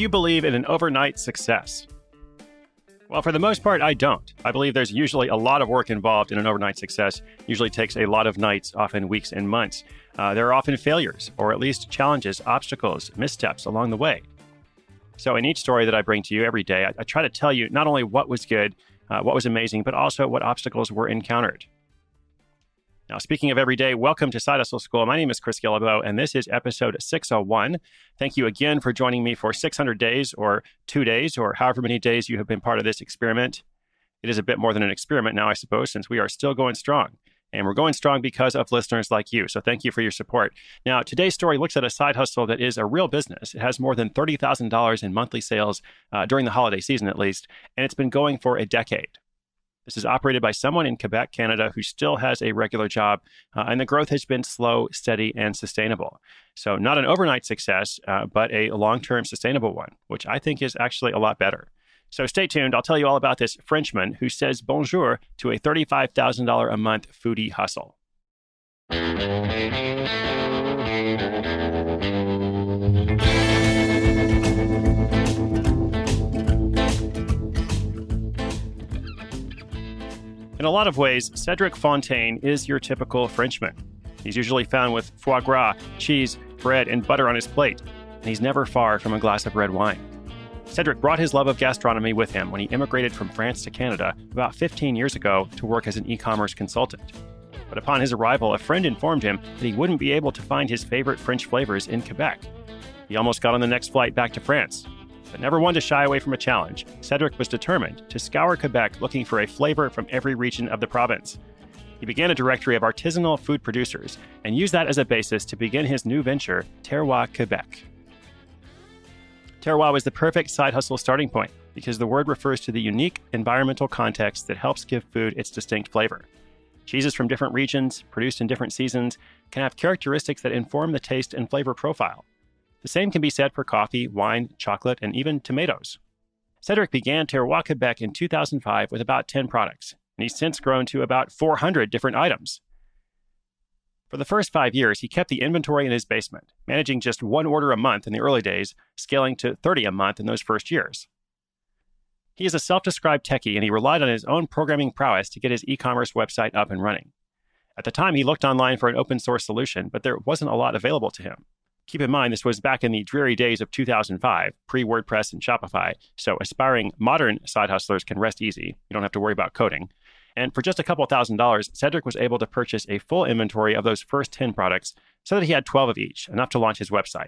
you believe in an overnight success? Well, for the most part, I don't. I believe there's usually a lot of work involved in an overnight success. Usually takes a lot of nights, often weeks and months. There are often failures, or at least challenges, obstacles, missteps along the way. So in each story that I bring to you every day, I try to tell you not only what was good, what was amazing, but also what obstacles were encountered. Now, speaking of every day, welcome to Side Hustle School. My name is Chris Guillebeau, and this is episode 601. Thank you again for joining me for 600 days or 2 days or however many days you have been part of this experiment. It is a bit more than an experiment now, I suppose, since we are still going strong. And we're going strong because of listeners like you. So thank you for your support. Now, today's story looks at a side hustle that is a real business. It has more than $30,000 in monthly sales during the holiday season, at least, and it's been going for a decade. This is operated by someone in Quebec, Canada, who still has a regular job, and the growth has been slow, steady, and sustainable. So not an overnight success, but a long-term sustainable one, which I think is actually a lot better. So stay tuned. I'll tell you all about this Frenchman who says bonjour to a $35,000 a month foodie hustle. In a lot of ways, Cedric Fontaine is your typical Frenchman. He's usually found with foie gras, cheese, bread, and butter on his plate, and he's never far from a glass of red wine. Cedric brought his love of gastronomy with him when he immigrated from France to Canada about 15 years ago to work as an e-commerce consultant. But upon his arrival, a friend informed him that he wouldn't be able to find his favorite French flavors in Quebec. He almost got on the next flight back to France. But never one to shy away from a challenge, Cedric was determined to scour Quebec looking for a flavor from every region of the province. He began a directory of artisanal food producers and used that as a basis to begin his new venture, Terroir Quebec. Terroir was the perfect side hustle starting point because the word refers to the unique environmental context that helps give food its distinct flavor. Cheeses from different regions, produced in different seasons, can have characteristics that inform the taste and flavor profile. The same can be said for coffee, wine, chocolate, and even tomatoes. Cedric began Terroir Quebec in 2005 with about 10 products, and he's since grown to about 400 different items. For the first 5 years, he kept the inventory in his basement, managing just one order a month in the early days, scaling to 30 a month in those first years. He is a self-described techie, and he relied on his own programming prowess to get his e-commerce website up and running. At the time, he looked online for an open-source solution, but there wasn't a lot available to him. Keep in mind, this was back in the dreary days of 2005, pre-WordPress and Shopify, so aspiring modern side hustlers can rest easy. You don't have to worry about coding. And for just a couple $1,000s, Cedric was able to purchase a full inventory of those first 10 products so that he had 12 of each, enough to launch his website.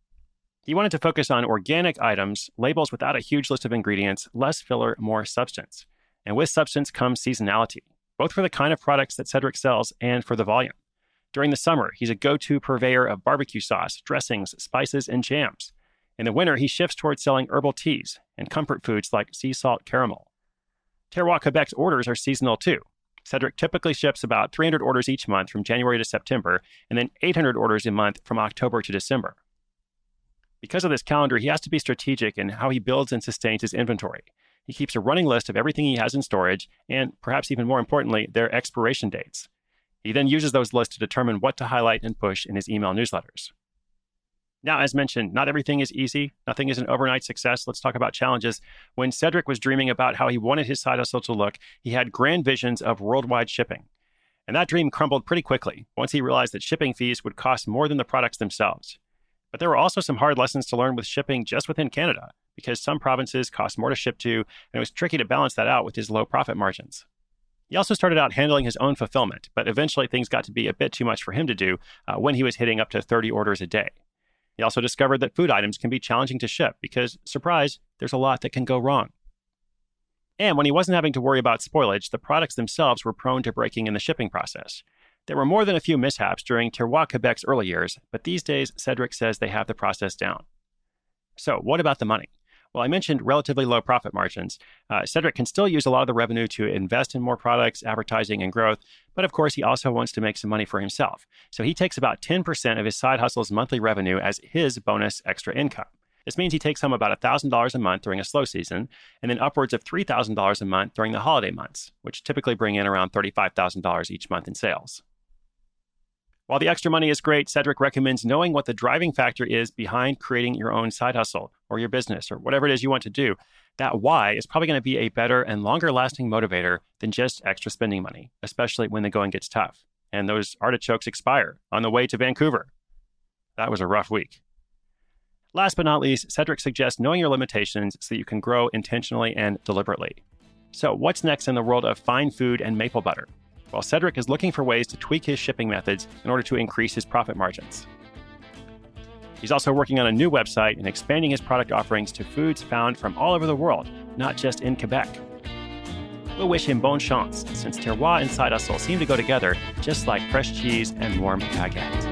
He wanted to focus on organic items, labels without a huge list of ingredients, less filler, more substance. And with substance comes seasonality, both for the kind of products that Cedric sells and for the volume. During the summer, he's a go-to purveyor of barbecue sauce, dressings, spices, and jams. In the winter, he shifts towards selling herbal teas and comfort foods like sea salt caramel. Terroir Quebec's orders are seasonal too. Cedric typically ships about 300 orders each month from January to September, and then 800 orders a month from October to December. Because of this calendar, he has to be strategic in how he builds and sustains his inventory. He keeps a running list of everything he has in storage, and perhaps even more importantly, their expiration dates. He then uses those lists to determine what to highlight and push in his email newsletters. Now, as mentioned, not everything is easy. Nothing is an overnight success. Let's talk about challenges. When Cedric was dreaming about how he wanted his side hustle to look, he had grand visions of worldwide shipping. And that dream crumbled pretty quickly once he realized that shipping fees would cost more than the products themselves. But there were also some hard lessons to learn with shipping just within Canada, because some provinces cost more to ship to, and it was tricky to balance that out with his low profit margins. He also started out handling his own fulfillment, but eventually things got to be a bit too much for him to do when he was hitting up to 30 orders a day. He also discovered that food items can be challenging to ship because, surprise, there's a lot that can go wrong. And when he wasn't having to worry about spoilage, the products themselves were prone to breaking in the shipping process. There were more than a few mishaps during Terroir Quebec's early years, but these days, Cedric says they have the process down. So what about the money? Well, I mentioned relatively low profit margins. Cedric can still use a lot of the revenue to invest in more products, advertising, and growth. But of course, he also wants to make some money for himself. So he takes about 10% of his side hustle's monthly revenue as his bonus extra income. This means he takes home about $1,000 a month during a slow season, and then upwards of $3,000 a month during the holiday months, which typically bring in around $35,000 each month in sales. While the extra money is great, Cedric recommends knowing what the driving factor is behind creating your own side hustle or your business or whatever it is you want to do. That why is probably going to be a better and longer lasting motivator than just extra spending money, especially when the going gets tough and those artichokes expire on the way to Vancouver. That was a rough week. Last but not least, Cedric suggests knowing your limitations so that you can grow intentionally and deliberately. So what's next in the world of fine food and maple butter? Well, Cedric is looking for ways to tweak his shipping methods in order to increase his profit margins. He's also working on a new website and expanding his product offerings to foods found from all over the world, not just in Quebec. We'll wish him bonne chance, since terroir and side hustle seem to go together just like fresh cheese and warm baguette.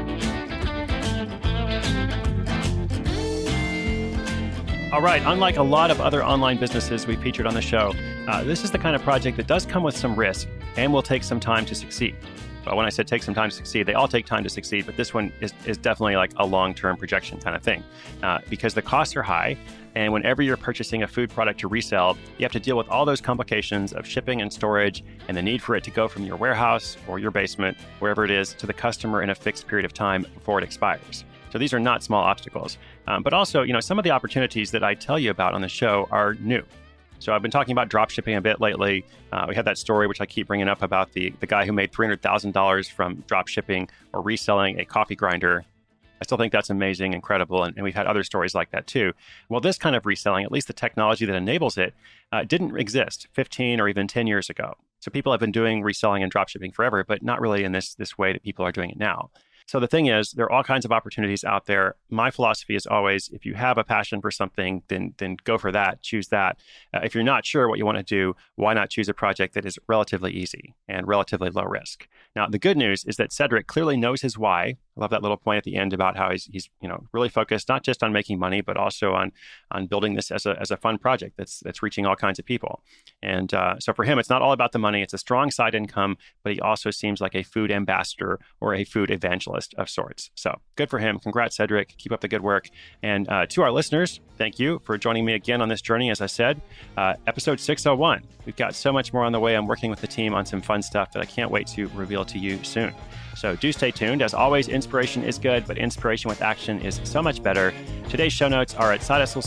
All right, unlike a lot of other online businesses we featured on the show, this is the kind of project that does come with some risk and will take some time to succeed. Well, when I said take some time to succeed, they all take time to succeed, but this one is definitely like a long-term projection kind of thing because the costs are high. And whenever you're purchasing a food product to resell, you have to deal with all those complications of shipping and storage and the need for it to go from your warehouse or your basement, wherever it is, to the customer in a fixed period of time before it expires. So these are not small obstacles. But also, some of the opportunities that I tell you about on the show are new. So I've been talking about drop shipping a bit lately. We had that story, which I keep bringing up, about the guy who made $300,000 from drop shipping or reselling a coffee grinder. I still think that's amazing, incredible, and we've had other stories like that too. Well, this kind of reselling, at least the technology that enables it, didn't exist 15 or even 10 years ago. So people have been doing reselling and drop shipping forever, but not really in this way that people are doing it now. So the thing is, there are all kinds of opportunities out there. My philosophy is always, if you have a passion for something, then go for that, choose that. If you're not sure what you want to do, why not choose a project that is relatively easy and relatively low risk? Now, the good news is that Cedric clearly knows his why. I love that little point at the end about how he's really focused not just on making money, but also on building this as a fun project that's reaching all kinds of people. And so for him, it's not all about the money. It's a strong side income, but he also seems like a food ambassador or a food evangelist of sorts. So good for him. Congrats, Cedric. Keep up the good work. And to our listeners, thank you for joining me again on this journey. As I said, episode 601. We've got so much more on the way. I'm working with the team on some fun stuff that I can't wait to reveal to you soon. So do stay tuned. As always, inspiration is good, but inspiration with action is so much better. Today's show notes are at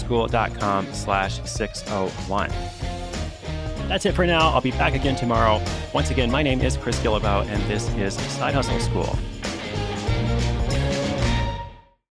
sidehustleschool.com/601. That's it for now. I'll be back again tomorrow. Once again, my name is Chris Guillebeau, and this is Side Hustle School.